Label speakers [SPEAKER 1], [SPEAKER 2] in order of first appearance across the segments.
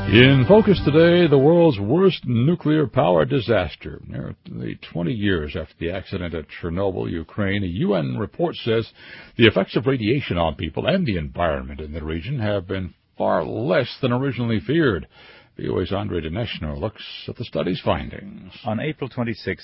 [SPEAKER 1] In focus today, the world's worst nuclear power disaster. Nearly 20 years after the accident at Chernobyl, Ukraine, a UN report says the effects of radiation on people and the environment in the region have been far less than originally feared. VOA's Andre Dineshner looks at the study's findings.
[SPEAKER 2] On April 26,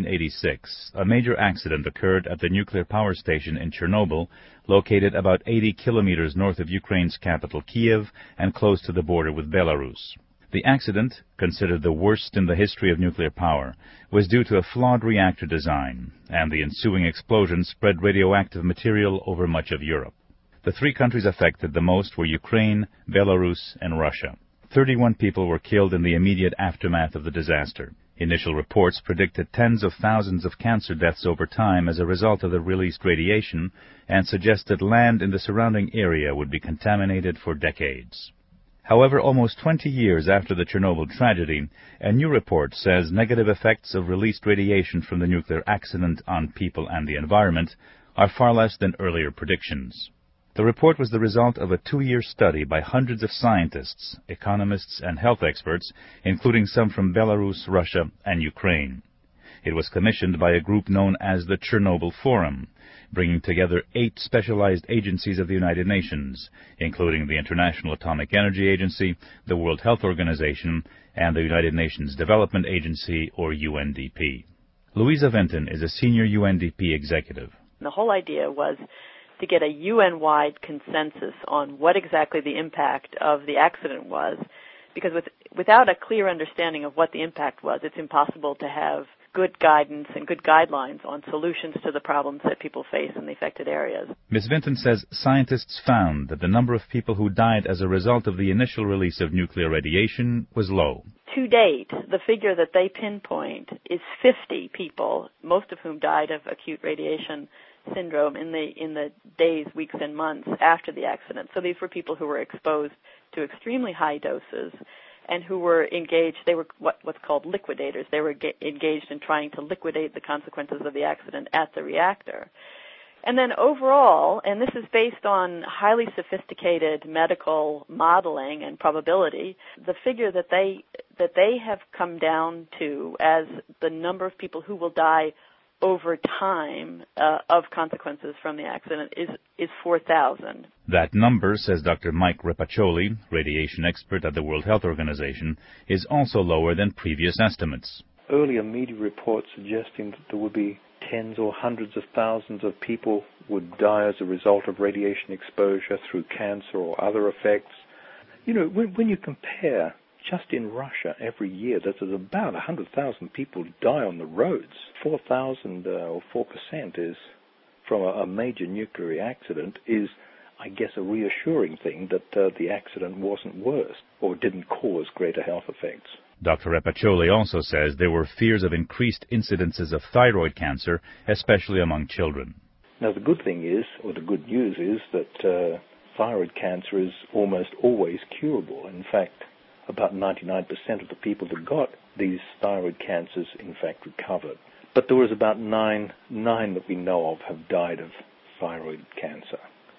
[SPEAKER 2] 1986, a major accident occurred at the nuclear power station in Chernobyl, located about 80 kilometers north of Ukraine's capital, Kiev, and close to the border with Belarus. The accident, considered the worst in the history of nuclear power, was due to a flawed reactor design, and the ensuing explosion spread radioactive material over much of Europe. The three countries affected the most were Ukraine, Belarus, and Russia. 31 people were killed in the immediate aftermath of the disaster. Initial reports predicted tens of thousands of cancer deaths over time as a result of the released radiation and suggested land in the surrounding area would be contaminated for decades. However, almost 20 years after the Chernobyl tragedy, a new report says negative effects of released radiation from the nuclear accident on people and the environment are far less than earlier predictions. The report was the result of a 2-year study by hundreds of scientists, economists, and health experts, including some from Belarus, Russia, and Ukraine. It was commissioned by a group known as the Chernobyl Forum, bringing together 8 specialized agencies of the United Nations, including the International Atomic Energy Agency, the World Health Organization, and the United Nations Development Agency, or UNDP. Louisa Vinton is a senior UNDP executive.
[SPEAKER 3] The whole idea was to get a UN-wide consensus on what exactly the impact of the accident was, because without a clear understanding of what the impact was, it's impossible to have good guidance and good guidelines on solutions to the problems that people face in the affected areas.
[SPEAKER 2] Ms. Vinton says scientists found that the number of people who died as a result of the initial release of nuclear radiation was low.
[SPEAKER 3] To date, the figure that they pinpoint is 50 people, most of whom died of acute radiation syndrome in the days, weeks, and months after the accident. So these were people who were exposed to extremely high doses and who were engaged. They were what's called liquidators. They were engaged in trying to liquidate the consequences of the accident at the reactor. And then overall, and this is based on highly sophisticated medical modeling and probability, the figure that they have come down to as the number of people who will die over time of consequences from the accident is 4,000.
[SPEAKER 2] That number, says Dr. Mike Repaccioli, radiation expert at the World Health Organization, is also lower than previous estimates.
[SPEAKER 4] Earlier media reports suggesting that there would be tens or hundreds of thousands of people would die as a result of radiation exposure through cancer or other effects. You know, when you compare, just in Russia every year, there's about 100,000 people die on the roads. 4,000 or 4% is from a major nuclear accident is, I guess, a reassuring thing that the accident wasn't worse or didn't cause greater health effects.
[SPEAKER 2] Dr. Repaccioli also says there were fears of increased incidences of thyroid cancer, especially among children.
[SPEAKER 4] Now, the good thing is, or the good news is, that thyroid cancer is almost always curable. In fact, about 99% of the people that got these thyroid cancers, in fact, recovered. But there was about nine that we know of have died of thyroid cancer.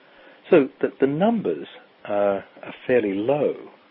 [SPEAKER 4] So the numbers are fairly low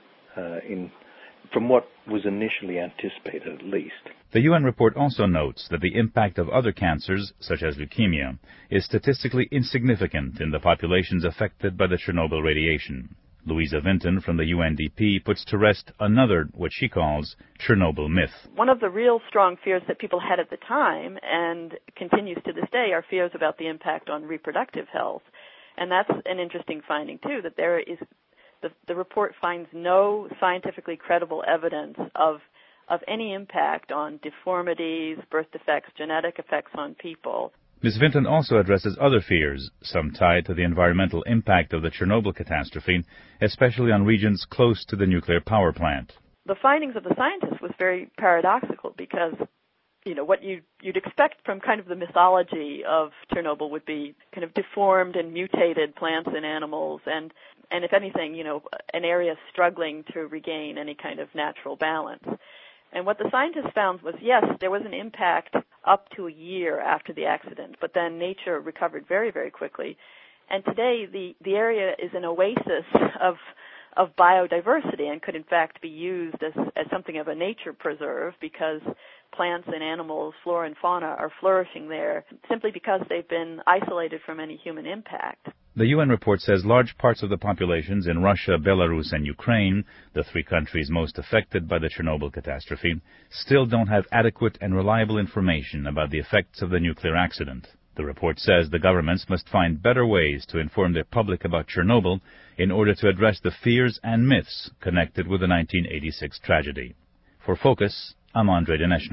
[SPEAKER 4] from what was initially anticipated, at least.
[SPEAKER 2] The UN report also notes that the impact of other cancers, such as leukemia, is statistically insignificant in the populations affected by the Chernobyl radiation. Louisa Vinton from the UNDP puts to rest another, what she calls, Chernobyl myth.
[SPEAKER 3] One of the real strong fears that people had at the time, and continues to this day, are fears about the impact on reproductive health. And that's an interesting finding, too, that there is the report finds no scientifically credible evidence of any impact on deformities, birth defects, genetic effects on people.
[SPEAKER 2] Ms. Vinton also addresses other fears, some tied to the environmental impact of the Chernobyl catastrophe, especially on regions close to the nuclear power plant.
[SPEAKER 3] The findings of the scientists was very paradoxical because, you know, what you'd expect from kind of the mythology of Chernobyl would be kind of deformed and mutated plants and animals, and if anything, you know, an area struggling to regain any kind of natural balance. And what the scientists found was, yes, there was an impact up to a year after the accident, but then nature recovered very, very quickly. And today, the area is an oasis of of biodiversity and could in fact be used as something of a nature preserve because plants and animals, flora and fauna, are flourishing there simply because they've been isolated from any human impact.
[SPEAKER 2] The UN report says large parts of the populations in Russia, Belarus, and Ukraine, the three countries most affected by the Chernobyl catastrophe, still don't have adequate and reliable information about the effects of the nuclear accident. The report says the governments must find better ways to inform their public about Chernobyl in order to address the fears and myths connected with the 1986 tragedy. For Focus, I'm Andre Dinesh.